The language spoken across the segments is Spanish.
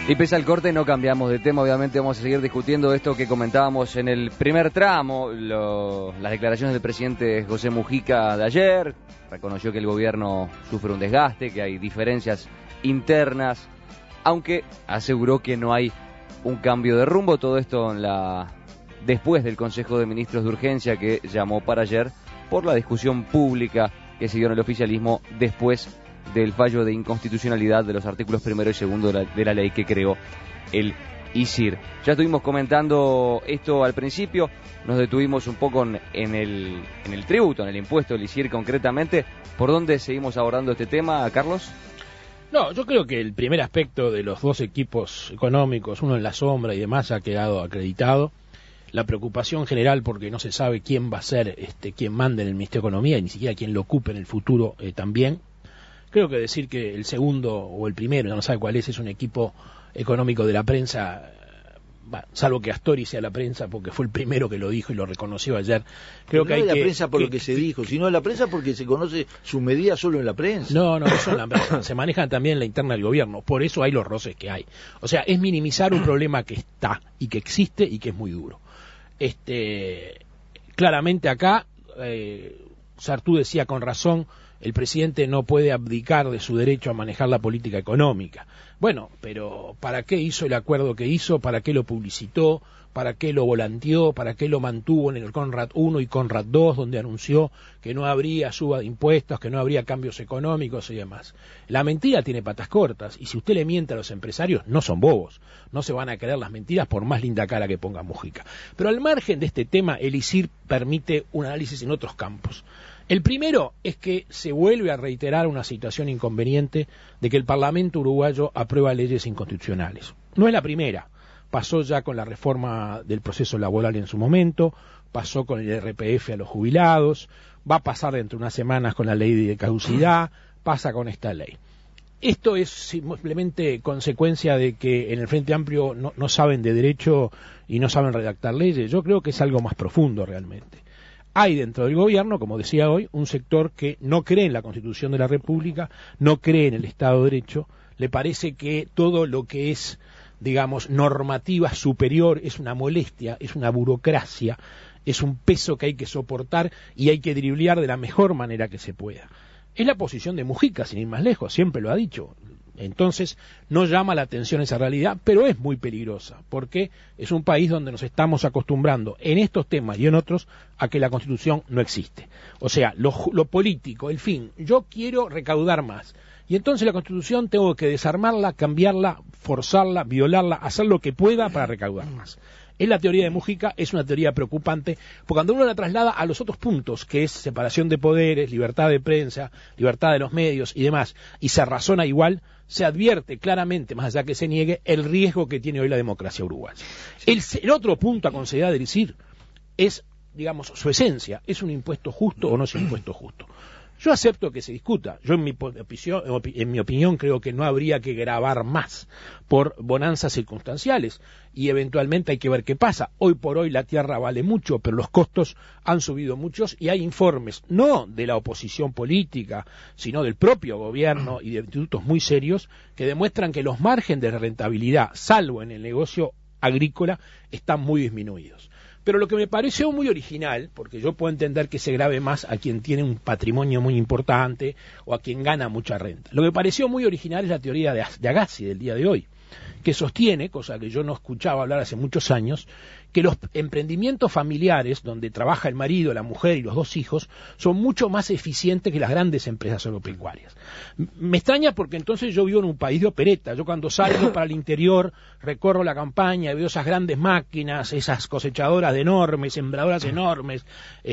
Y pese al corte no cambiamos de tema, obviamente vamos a seguir discutiendo esto que comentábamos en el primer tramo, las declaraciones del presidente José Mujica de ayer. Reconoció que el gobierno sufre un desgaste, que hay diferencias internas, aunque aseguró que no hay un cambio de rumbo. Todo esto después del Consejo de Ministros de Urgencia que llamó para ayer por la discusión pública que se dio en el oficialismo después del fallo de inconstitucionalidad de los artículos 1 y 2 de la ley que creó el ISIR. Ya estuvimos comentando esto al principio, nos detuvimos un poco en el tributo, en el impuesto del ISIR concretamente. ¿Por dónde seguimos abordando este tema, Carlos? No, yo creo que el primer aspecto de los dos equipos económicos, uno en la sombra y demás, ha quedado acreditado. La preocupación general porque no se sabe quién va a ser quien mande en el Ministerio de Economía y ni siquiera quién lo ocupe en el futuro también. Creo que decir que el segundo o el primero, no sabe cuál es un equipo económico de la prensa, salvo que Astori sea la prensa porque fue el primero que lo dijo y lo reconoció ayer. Creo no que hay es la prensa por lo que se dijo, sino la prensa porque se conoce su medida solo en la prensa. No, eso en la prensa. Se maneja también en la interna del gobierno, por eso hay los roces que hay. O sea, es minimizar un problema que está y que existe y que es muy duro. Claramente acá, Sartú decía con razón, el presidente no puede abdicar de su derecho a manejar la política económica. Bueno, pero ¿para qué hizo el acuerdo que hizo? ¿Para qué lo publicitó? ¿Para qué lo volanteó? ¿Para qué lo mantuvo en el Conrad 1 y Conrad 2, donde anunció que no habría suba de impuestos, que no habría cambios económicos y demás? La mentira tiene patas cortas, y si usted le miente a los empresarios, no son bobos, no se van a creer las mentiras por más linda cara que ponga Mujica. Pero al margen de este tema, el ISIR permite un análisis en otros campos. El primero es que se vuelve a reiterar una situación inconveniente de que el Parlamento uruguayo aprueba leyes inconstitucionales. No es la primera, pasó ya con la reforma del proceso laboral en su momento, pasó con el RPF a los jubilados, va a pasar dentro de unas semanas con la ley de caducidad, pasa con esta ley. Esto es simplemente consecuencia de que en el Frente Amplio no saben de derecho y no saben redactar leyes. Yo creo que es algo más profundo realmente. Hay dentro del gobierno, como decía hoy, un sector que no cree en la Constitución de la República, no cree en el Estado de Derecho, le parece que todo lo que es, digamos, normativa superior es una molestia, es una burocracia, es un peso que hay que soportar y hay que driblear de la mejor manera que se pueda. Es la posición de Mujica, sin ir más lejos, siempre lo ha dicho. Entonces no llama la atención esa realidad, pero es muy peligrosa, porque es un país donde nos estamos acostumbrando en estos temas y en otros a que la Constitución no existe. O sea, lo político, el fin, yo quiero recaudar más, y entonces la Constitución tengo que desarmarla, cambiarla, forzarla, violarla, hacer lo que pueda para recaudar más. Es la teoría de Mujica, es una teoría preocupante, porque cuando uno la traslada a los otros puntos, que es separación de poderes, libertad de prensa, libertad de los medios y demás, y se razona igual, se advierte claramente, más allá que se niegue, el riesgo que tiene hoy la democracia uruguaya. Sí. El otro punto a considerar del ISIR es, digamos, su esencia. ¿Es un impuesto justo o no es un impuesto justo? Yo acepto que se discuta. Yo en mi opinión creo que no habría que gravar más por bonanzas circunstanciales y eventualmente hay que ver qué pasa. Hoy por hoy la tierra vale mucho, pero los costos han subido muchos y hay informes, no de la oposición política, sino del propio gobierno y de institutos muy serios que demuestran que los márgenes de rentabilidad, salvo en el negocio agrícola, están muy disminuidos. Pero lo que me pareció muy original, porque yo puedo entender que se grave más a quien tiene un patrimonio muy importante o a quien gana mucha renta. Lo que me pareció muy original es la teoría de Agassi del día de hoy, que sostiene, cosa que yo no escuchaba hablar hace muchos años, que los emprendimientos familiares, donde trabaja el marido, la mujer y los dos hijos, son mucho más eficientes que las grandes empresas agropecuarias. Me extraña porque entonces yo vivo en un país de opereta. Yo cuando salgo para el interior, recorro la campaña, veo esas grandes máquinas, esas cosechadoras enormes, sembradoras enormes,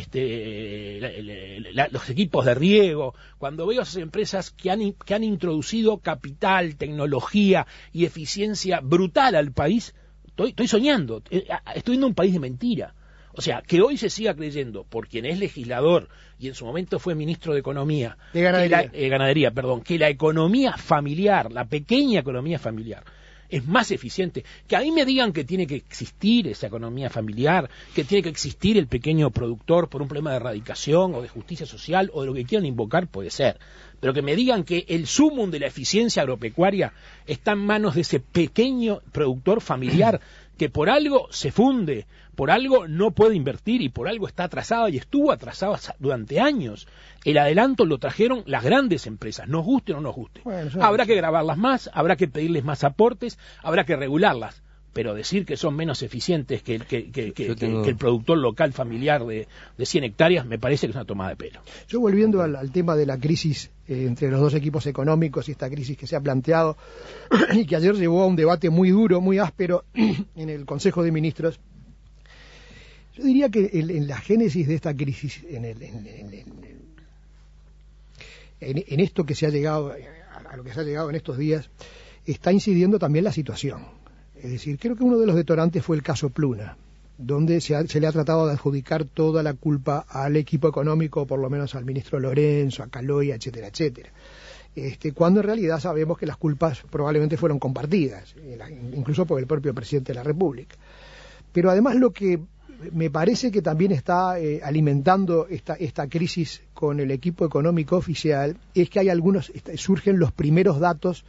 los equipos de riego. Cuando veo esas empresas que han introducido capital, tecnología y eficiencia brutal al país, estoy soñando, estoy viendo un país de mentira. O sea, que hoy se siga creyendo, por quien es legislador y en su momento fue ministro de Economía, Ganadería, que la economía familiar, la pequeña economía familiar, es más eficiente. Que a mí me digan que tiene que existir esa economía familiar, que tiene que existir el pequeño productor por un problema de erradicación o de justicia social o de lo que quieran invocar, puede ser. pero que me digan que el sumum de la eficiencia agropecuaria está en manos de ese pequeño productor familiar que por algo se funde, por algo no puede invertir y por algo está atrasado y estuvo atrasado durante años. El adelanto lo trajeron las grandes empresas, nos guste o no nos guste. Bueno, habrá que grabarlas más, habrá que pedirles más aportes, habrá que regularlas. Pero decir que son menos eficientes que el productor local familiar de 100 hectáreas me parece que es una tomada de pelo. Yo volviendo al tema de la crisis entre los dos equipos económicos y esta crisis que se ha planteado y que ayer llevó a un debate muy duro, muy áspero en el Consejo de Ministros, yo diría que en la génesis de esta crisis, en esto que se ha llegado, a lo que se ha llegado en estos días, está incidiendo también la situación. Es decir, creo que uno de los detonantes fue el caso Pluna, donde se le ha tratado de adjudicar toda la culpa al equipo económico, por lo menos al ministro Lorenzo, a Caloya, etcétera, etcétera. Cuando en realidad sabemos que las culpas probablemente fueron compartidas, incluso por el propio presidente de la República. Pero además lo que me parece que también está alimentando esta crisis con el equipo económico oficial es que surgen los primeros datos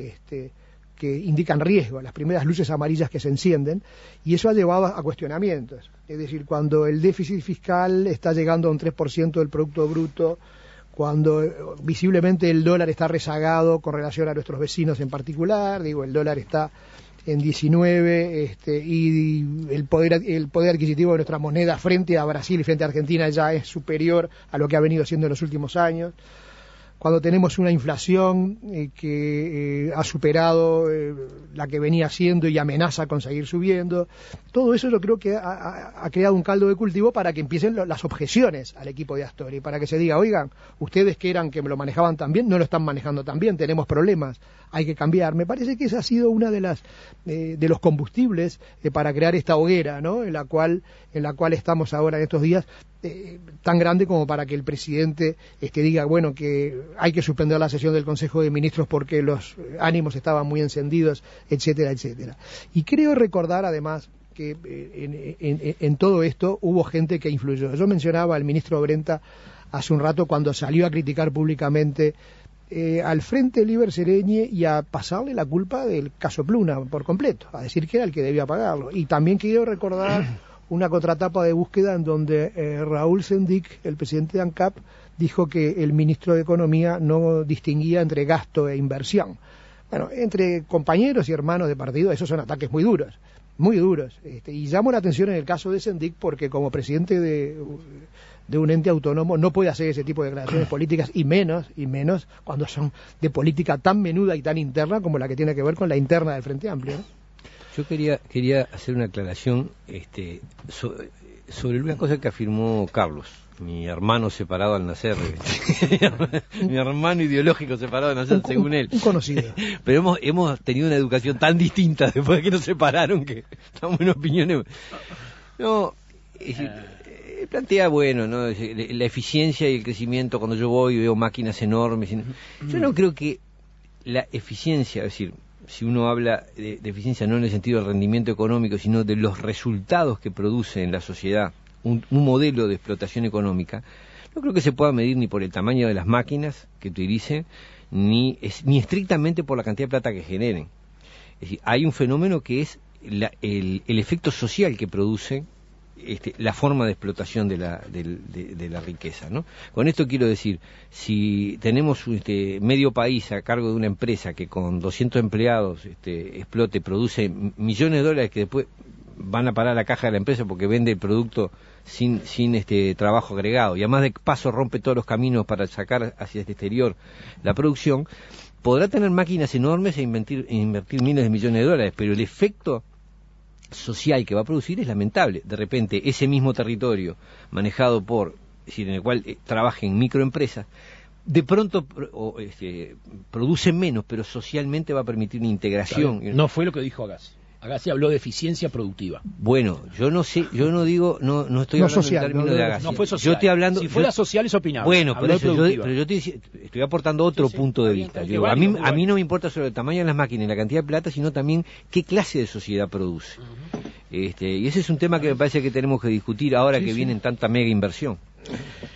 que indican riesgo, las primeras luces amarillas que se encienden, y eso ha llevado a cuestionamientos. Es decir, cuando el déficit fiscal está llegando a un 3% del Producto Bruto, cuando visiblemente el dólar está rezagado con relación a nuestros vecinos en particular, el dólar está en 19, y el poder adquisitivo de nuestra moneda frente a Brasil y frente a Argentina ya es superior a lo que ha venido siendo en los últimos años. Cuando tenemos una inflación que ha superado la que venía siendo y amenaza con seguir subiendo, todo eso yo creo que ha creado un caldo de cultivo para que empiecen las objeciones al equipo de Astori, para que se diga, oigan, ustedes que lo manejaban tan bien, no lo están manejando tan bien, tenemos problemas, hay que cambiar. Me parece que esa ha sido una de los combustibles para crear esta hoguera, ¿no? en la cual estamos ahora en estos días, tan grande como para que el presidente diga, bueno, que hay que suspender la sesión del Consejo de Ministros porque los ánimos estaban muy encendidos, etcétera, etcétera. Y creo recordar además que en todo esto hubo gente que influyó. Yo mencionaba al ministro Brenta hace un rato cuando salió a criticar públicamente al Frente Liber Sereñe y a pasarle la culpa del caso Pluna por completo, a decir que era el que debía pagarlo. Y también quiero recordar una contratapa de búsqueda en donde Raúl Sendic, el presidente de ANCAP, dijo que el ministro de Economía no distinguía entre gasto e inversión. Bueno, entre compañeros y hermanos de partido, esos son ataques muy duros, muy duros. Y llamo la atención en el caso de Sendic porque como presidente de un ente autónomo no puede hacer ese tipo de declaraciones políticas y menos cuando son de política tan menuda y tan interna como la que tiene que ver con la interna del Frente Amplio, ¿no? Yo quería hacer una aclaración sobre una cosa que afirmó Carlos, mi hermano separado al nacer, mi hermano ideológico separado al nacer, según él. Un conocido. Pero hemos tenido una educación tan distinta después de que nos separaron que estamos en opiniones. No, plantea, bueno, ¿no? La eficiencia y el crecimiento, cuando yo voy y veo máquinas enormes. Yo no creo que la eficiencia, es decir, si uno habla de eficiencia no en el sentido del rendimiento económico, sino de los resultados que produce en la sociedad un modelo de explotación económica, no creo que se pueda medir ni por el tamaño de las máquinas que utilicen, ni estrictamente por la cantidad de plata que generen. Es decir, hay un fenómeno que es el efecto social que produce la forma de explotación de la riqueza, ¿no? Con esto quiero decir, si tenemos medio país a cargo de una empresa que con 200 empleados produce millones de dólares que después van a parar a la caja de la empresa porque vende el producto sin trabajo agregado y además de paso rompe todos los caminos para sacar hacia el exterior la producción, podrá tener máquinas enormes e invertir miles de millones de dólares, pero el efecto social que va a producir es lamentable. De repente ese mismo territorio manejado en el cual trabajen microempresas, de pronto produce menos, pero socialmente va a permitir una integración. No fue lo que dijo Agassi. Agassi habló de eficiencia productiva. Bueno, yo no sé, yo no digo, no estoy no hablando social, en términos de Agassi. No fue social. Yo estoy hablando, si fuera social es opinable. Bueno, pero yo estoy aportando otro punto de vista. A mí no me importa sobre el tamaño de las máquinas y la cantidad de plata, sino también qué clase de sociedad produce. Y ese es un tema que me parece que tenemos que discutir ahora que viene tanta mega inversión.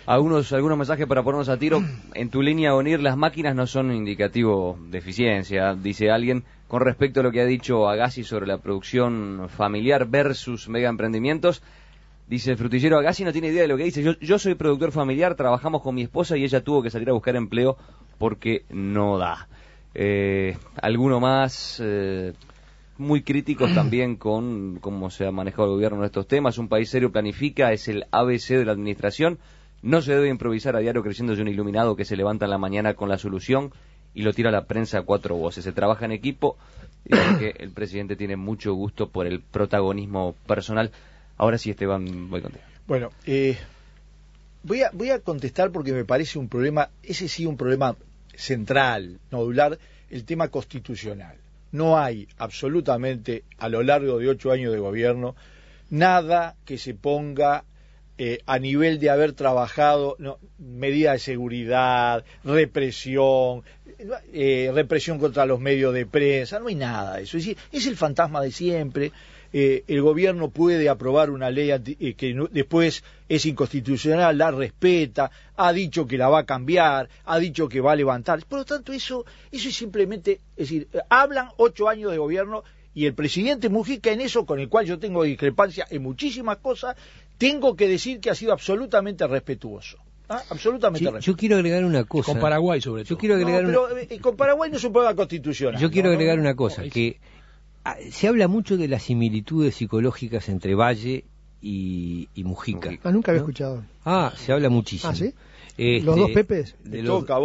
Algunos mensajes para ponernos a tiro. En tu línea, Onir, las máquinas no son indicativo de eficiencia, dice alguien, con respecto a lo que ha dicho Agassi sobre la producción familiar versus mega emprendimientos. Dice el frutillero, Agassi no tiene idea de lo que dice. Yo soy productor familiar, trabajamos con mi esposa y ella tuvo que salir a buscar empleo porque no da. Alguno más... muy críticos también con cómo se ha manejado el gobierno en estos temas. Un país serio planifica, es el ABC de la administración. No se debe improvisar a diario creyéndose un iluminado que se levanta en la mañana con la solución y lo tira a la prensa a cuatro voces. Se trabaja en equipo y que el presidente tiene mucho gusto por el protagonismo personal. Ahora sí, Esteban, voy contigo. Bueno, voy a contestar porque me parece un problema, ese sí un problema central, nodular, el tema constitucional. No hay absolutamente, a lo largo de 8 años de gobierno, nada que se ponga a nivel de haber trabajado, medidas de seguridad, represión contra los medios de prensa, no hay nada de eso. Es decir, es el fantasma de siempre. El gobierno puede aprobar una ley que después es inconstitucional, la respeta, ha dicho que la va a cambiar, ha dicho que va a levantar. Por lo tanto, eso es simplemente, es decir, hablan 8 años de gobierno y el presidente Mujica en eso, con el cual yo tengo discrepancia en muchísimas cosas, tengo que decir que ha sido absolutamente respetuoso. Absolutamente respetuoso. Yo quiero agregar una cosa. Con Paraguay, sobre todo. Yo quiero agregar con Paraguay no se puede la constitución. Yo quiero agregar una cosa, que se habla mucho de las similitudes psicológicas entre Valle y Mujica. Nunca había escuchado. Se habla muchísimo. ¿Sí? ¿Los dos Pepes? De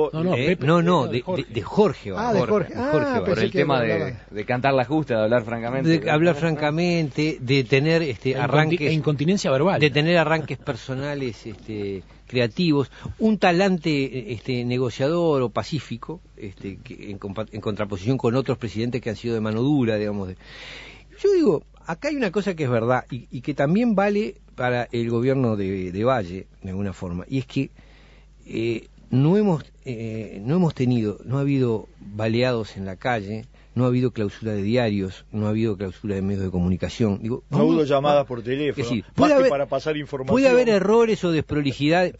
Jorge. De Jorge. Por el tema de cantar la justa, de hablar francamente. De hablar francamente, de tener arranques... incontinencia verbal. De tener arranques personales creativos. Un talante negociador o pacífico, que en contraposición con otros presidentes que han sido de mano dura, digamos. Yo digo, acá hay una cosa que es verdad y que también vale para el gobierno de Valle, de alguna forma, y es que no ha habido baleados en la calle, no ha habido clausura de diarios, no ha habido clausura de medios de comunicación. No ha habido llamadas por teléfono, decir, para pasar información. Puede haber errores o desprolijidades,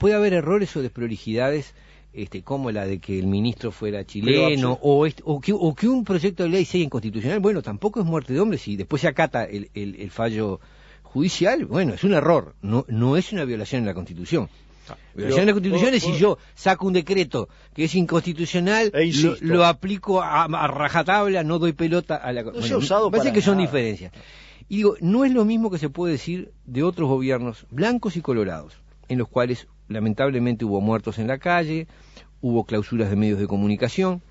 como la de que el ministro fuera chileno, o que un proyecto de ley sea inconstitucional. Bueno, tampoco es muerte de hombre, si después se acata el fallo judicial, bueno, es un error, no es una violación de la Constitución. Violación de la Constitución es si yo saco un decreto que es inconstitucional, lo aplico a rajatabla, no doy pelota a la Constitución. Parece que son diferencias. Y digo, no es lo mismo que se puede decir de otros gobiernos blancos y colorados, en los cuales lamentablemente hubo muertos en la calle, hubo clausuras de medios de comunicación.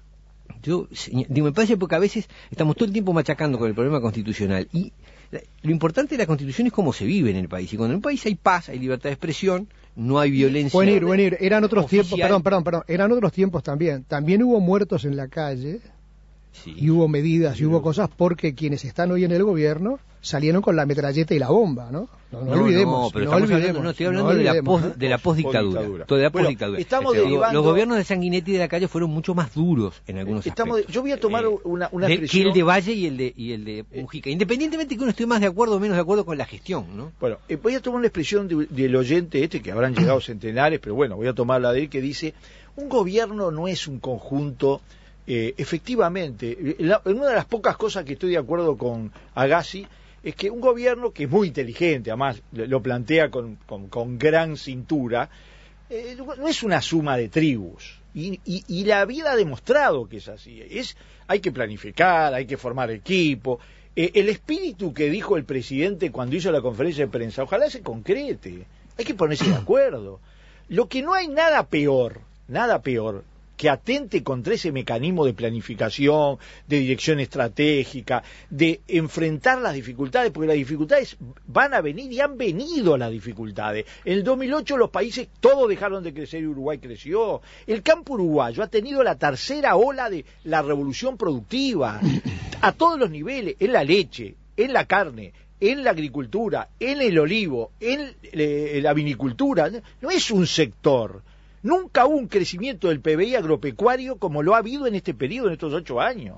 Me parece porque a veces estamos todo el tiempo machacando con el problema constitucional y lo importante de la Constitución es cómo se vive en el país. Y cuando en un país hay paz, hay libertad de expresión, no hay violencia. Venir, eran otros tiempos, perdón, eran otros tiempos también. También hubo muertos en la calle, y hubo medidas, y hubo cosas, porque quienes están hoy en el gobierno salieron con la metralleta y la bomba, ¿no? No olvidemos. Estoy hablando de la postdictadura. Toda la postdictadura. Los gobiernos de Sanguinetti y de la calle fueron mucho más duros en algunos aspectos. Yo voy a tomar una expresión... Que el de Valle y el de Mujica. Independientemente que uno esté más de acuerdo o menos de acuerdo con la gestión, ¿no? Bueno, voy a tomar una expresión del oyente que habrán llegado centenares, pero bueno, voy a tomar la de él, que dice: un gobierno no es un conjunto... efectivamente, una de las pocas cosas que estoy de acuerdo con Agassi es que un gobierno que es muy inteligente, además lo plantea con gran cintura, no es una suma de tribus, y la vida ha demostrado que es así. Hay que planificar, hay que formar equipo. El espíritu que dijo el presidente cuando hizo la conferencia de prensa, ojalá se concrete, hay que ponerse de acuerdo. Lo que no hay nada peor que atente contra ese mecanismo de planificación, de dirección estratégica, de enfrentar las dificultades, porque las dificultades van a venir y han venido las dificultades. En el 2008 los países todos dejaron de crecer y Uruguay creció. El campo uruguayo ha tenido la tercera ola de la revolución productiva, a todos los niveles, en la leche, en la carne, en la agricultura, en el olivo, en la vinicultura. No es un sector. Nunca hubo un crecimiento del PBI agropecuario como lo ha habido en este periodo, en estos 8 años.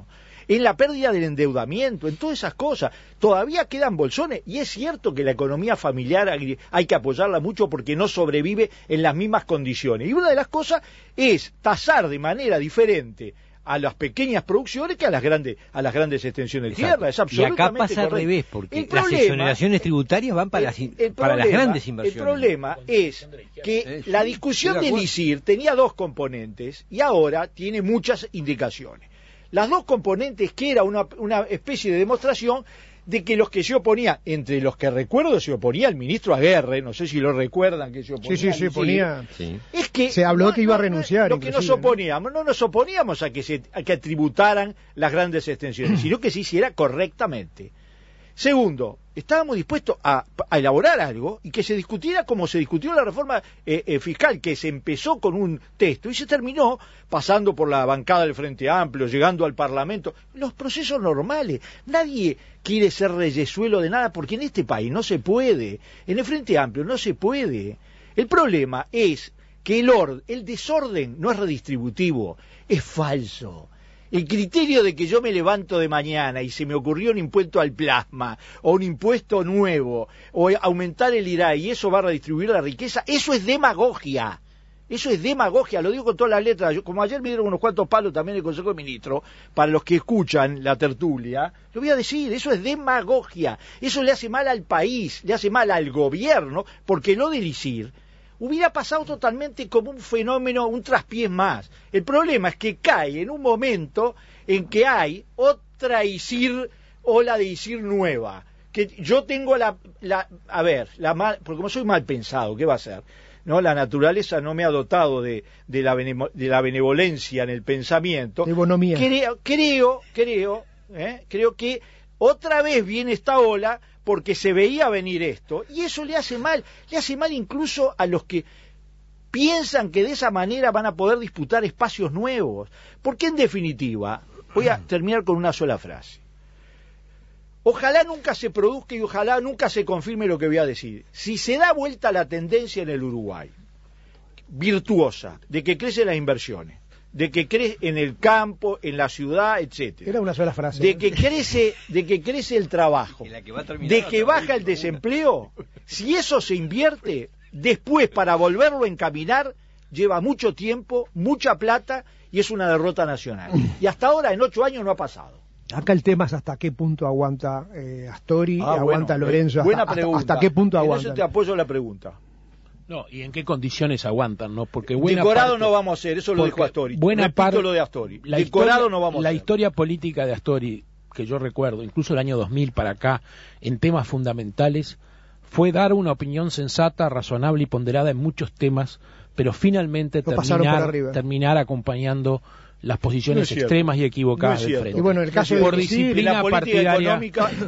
en la pérdida del endeudamiento, en todas esas cosas. Todavía quedan bolsones, y es cierto que la economía familiar hay que apoyarla mucho porque no sobrevive en las mismas condiciones. Y una de las cosas es tasar de manera diferente a las pequeñas producciones que a las grandes extensiones de tierra. Es absolutamente y acá pasa correcto. Al revés, porque las exoneraciones tributarias van para las grandes inversiones. El problema es que la discusión del ISIR tenía dos componentes y ahora tiene muchas indicaciones. Las dos componentes, que era una especie de demostración de que los que se oponían, entre los que recuerdo se oponía el ministro Aguerre, no sé si lo recuerdan, que se oponía. Sí, se oponía. Sí. Es que se habló que iba a renunciar. Lo que nos oponíamos, no nos oponíamos a que tributaran las grandes extensiones, sino que se hiciera correctamente. Segundo, estábamos dispuestos a elaborar algo y que se discutiera como se discutió la reforma fiscal, que se empezó con un texto y se terminó pasando por la bancada del Frente Amplio, llegando al Parlamento, los procesos normales. Nadie quiere ser reyesuelo de nada porque en este país no se puede, en el Frente Amplio no se puede. El problema es que el desorden no es redistributivo, es falso. El criterio de que yo me levanto de mañana y se me ocurrió un impuesto al plasma, o un impuesto nuevo, o aumentar el IRA y eso va a redistribuir la riqueza, eso es demagogia. Eso es demagogia, lo digo con todas las letras. Como ayer me dieron unos cuantos palos también el Consejo de Ministros, para los que escuchan la tertulia, lo voy a decir, eso es demagogia. Eso le hace mal al país, le hace mal al gobierno, porque lo del ISIR hubiera pasado totalmente como un fenómeno, un traspiés más. El problema es que cae en un momento en que hay otra ISIR, ola de ISIR nueva, que yo tengo porque como soy mal pensado, ¿qué va a ser? ¿No? La naturaleza no me ha dotado de la benevolencia en el pensamiento. De bonomía. Creo que otra vez viene esta ola porque se veía venir esto, y eso le hace mal incluso a los que piensan que de esa manera van a poder disputar espacios nuevos, porque en definitiva, voy a terminar con una sola frase. Ojalá nunca se produzca y ojalá nunca se confirme lo que voy a decir. Si se da vuelta la tendencia en el Uruguay, virtuosa, de que crecen las inversiones, de que crece en el campo, en la ciudad, etcétera. Era una sola frase. De que crece el trabajo, de que baja el desempleo. Si eso se invierte, después para volverlo a encaminar, lleva mucho tiempo, mucha plata y es una derrota nacional. Y hasta ahora, en 8 años, no ha pasado. Acá el tema es hasta qué punto aguanta Astori, aguanta Lorenzo. Buena pregunta. ¿Hasta qué punto aguanta? En eso te apoyo la pregunta. No, y en qué condiciones aguantan, ¿no? Porque decorado no vamos a hacer, eso lo dijo Astori. Repito lo de Astori. Decorado no vamos a hacer. La historia política de Astori, que yo recuerdo, incluso el año 2000 para acá, en temas fundamentales, fue dar una opinión sensata, razonable y ponderada en muchos temas, pero finalmente terminar acompañando las posiciones extremas y equivocadas del frente. Y bueno, el caso por disciplina partidaria,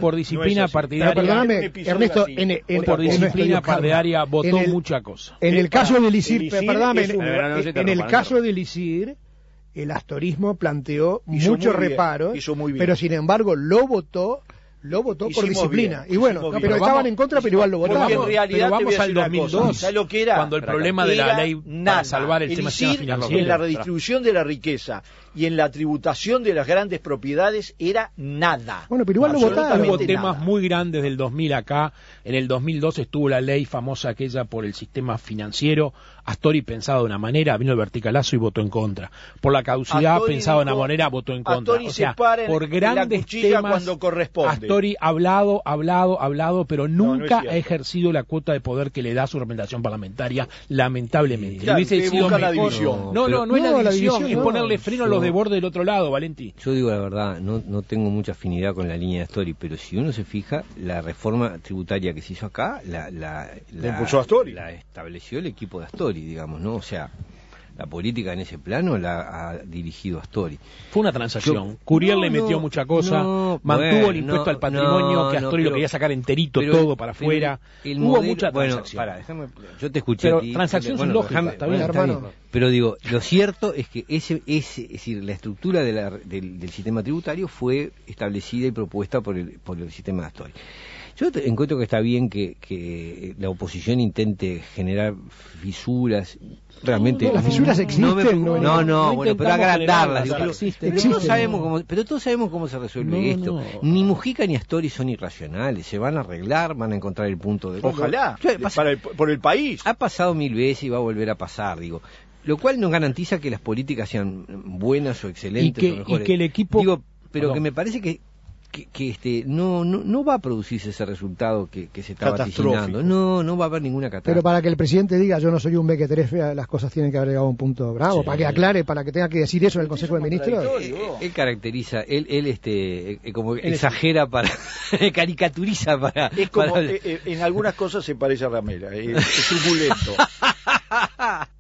perdóname, Ernesto, por disciplina partidaria votó mucha cosa. En el caso del ISIR, en el caso del ISIR, el astorismo planteó muchos reparos, pero sin embargo lo votó por disciplina. Bien, y bueno, pero estaban en contra, pero igual lo votaron. En realidad, pero vamos al 2002, lo que era, cuando el problema de la ley para salvar el tema financiero. En la redistribución de la riqueza y en la tributación de las grandes propiedades era nada. Bueno, pero igual lo votaron. Hubo temas muy grandes del 2000 acá. En el 2002 estuvo la ley famosa aquella por el sistema financiero. Astori pensaba de una manera, vino el verticalazo y votó en contra. Por la caducidad pensaba de una manera, votó en contra. Astori o sea, por grandes temas cuando corresponde. Astori ha hablado, pero nunca ha ejercido la cuota de poder que le da su representación parlamentaria, lamentablemente. Claro, hubiese sido mejor. La división. No es la división, es ponerle freno a los de borde del otro lado, Valentí. Yo digo la verdad, no tengo mucha afinidad con la línea de Astori, pero si uno se fija, la reforma tributaria que se hizo acá, la impulsó Astori. La estableció el equipo de Astori, digamos, ¿no? O sea, la política en ese plano la ha dirigido Astori. Fue una transacción. Curiel le metió mucha cosa, mantuvo el impuesto al patrimonio, que Astori lo quería sacar enterito todo para afuera. Hubo mucha transacción. Yo te escuché. Pero transacción sin lógica, está bien, hermano. Pero digo, lo cierto es que es decir, la estructura del sistema tributario fue establecida y propuesta por el sistema de Astori. Yo encuentro que está bien que la oposición intente generar fisuras. Realmente las fisuras existen. Bueno, pero agrandarlas. Existen. Pero todos sabemos cómo se resuelve esto. Ni Mujica ni Astori son irracionales. Se van a arreglar, van a encontrar el punto de... Ojalá, por el país. Ha pasado 1000 veces y va a volver a pasar, digo. Lo cual no garantiza que las políticas sean buenas o excelentes o mejores. Y que el equipo... Pero que me parece que no va a producirse ese resultado que se está vaticinando. No va a haber ninguna catástrofe. Pero para que el presidente diga yo no soy un mequetrefe, las cosas tienen que haber llegado a un punto bravo, para que aclare, para que tenga que decir eso en el Consejo de Ministros. Él caracteriza, como exagera caricaturiza para... Es como, en algunas cosas se parece a Ramela, es truculento.